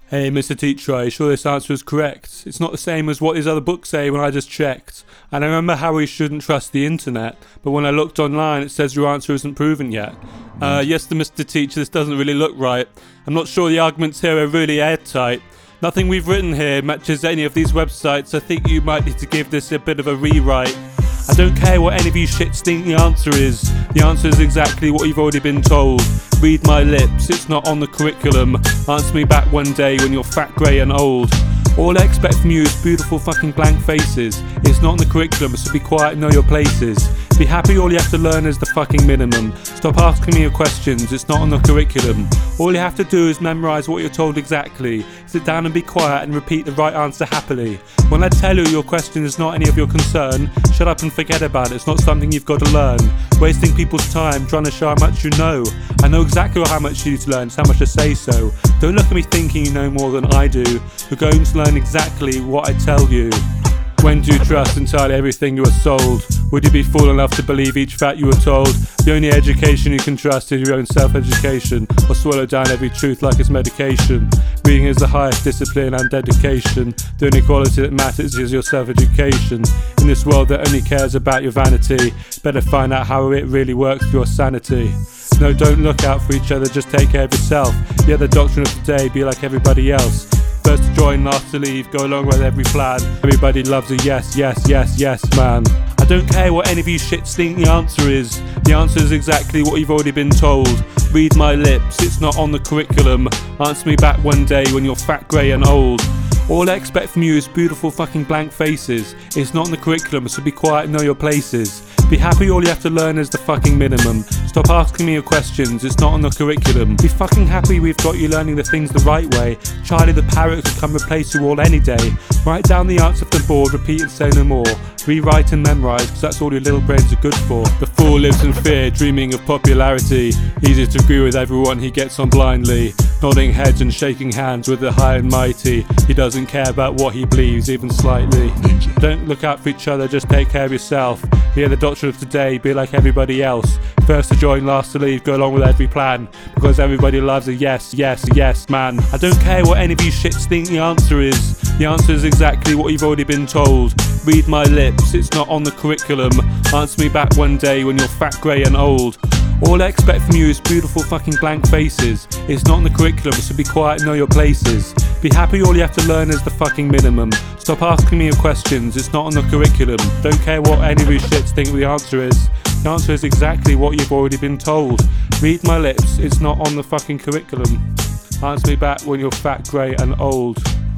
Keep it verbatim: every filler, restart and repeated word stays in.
Hey, Mister Teacher, are you sure this answer is correct? It's not the same as what these other books say when I just checked. And I remember how we shouldn't trust the internet, but when I looked online it says your answer isn't proven yet. Uh, yes, the Mister Teacher, this doesn't really look right. I'm not sure the arguments here are really airtight. Nothing we've written here matches any of these websites. I think you might need to give this a bit of a rewrite. I don't care what any of you shits think the answer is. The answer is exactly what you've already been told. Read my lips, it's not on the curriculum. Answer me back one day when you're fat, grey and old. All I expect from you is beautiful fucking blank faces. It's not in the curriculum, so be quiet and know your places. Be happy, all you have to learn is the fucking minimum. Stop asking me your questions, it's not on the curriculum. All you have to do is memorise what you're told exactly. Sit down and be quiet and repeat the right answer happily. When I tell you your question is not any of your concern, shut up and forget about it, it's not something you've got to learn. Wasting people's time trying to show how much you know. I know exactly how much you need to learn, it's how much to say so. Don't look at me thinking you know more than I do. You're going to learn exactly what I tell you. When do you trust entirely everything you are sold? Would you be fool enough to believe each fact you were told? The only education you can trust is your own self-education, or swallow down every truth like it's medication. Reading is the highest discipline and dedication. The only quality that matters is your self-education. In this world that only cares about your vanity, better find out how it really works for your sanity. No, don't look out for each other, just take care of yourself. Yeah, the doctrine of today, be like everybody else. First to join, last to leave, go along with every plan. Everybody loves a yes, yes, yes, yes man. I don't care what any of you shits think the answer is. The answer is exactly what you've already been told. Read my lips, it's not on the curriculum. Answer me back one day when you're fat, grey and old. All I expect from you is beautiful fucking blank faces. It's not in the curriculum, so be quiet and know your places. Be happy, all you have to learn is the fucking minimum. Stop asking me your questions, it's not on the curriculum. Be fucking happy we've got you learning the things the right way. Charlie the parrot could come replace you all any day. Write down the answer off the board, repeat and say no more. Rewrite and memorise, cause that's all your little brains are good for. The fool lives in fear, dreaming of popularity. Easy to agree with everyone he gets on blindly. Nodding heads and shaking hands with the high and mighty. He doesn't care about what he believes, even slightly. Don't look out for each other, just take care of yourself. Hear the doctrine of today, be like everybody else. First to join, last to leave, go along with every plan. Because everybody loves a yes, yes, yes man. I don't care what any of you shits think the answer is. The answer is exactly what you've already been told. Read my lips, it's not on the curriculum. Answer me back one day when you're fat, grey and old. All I expect from you is beautiful fucking blank faces. It's not in the curriculum, so be quiet and know your places. Be happy, all you have to learn is the fucking minimum. Stop asking me your questions, it's not on the curriculum. Don't care what any of you shits think the answer is. The answer is exactly what you've already been told. Read my lips, it's not on the fucking curriculum. Answer me back when you're fat, grey and old.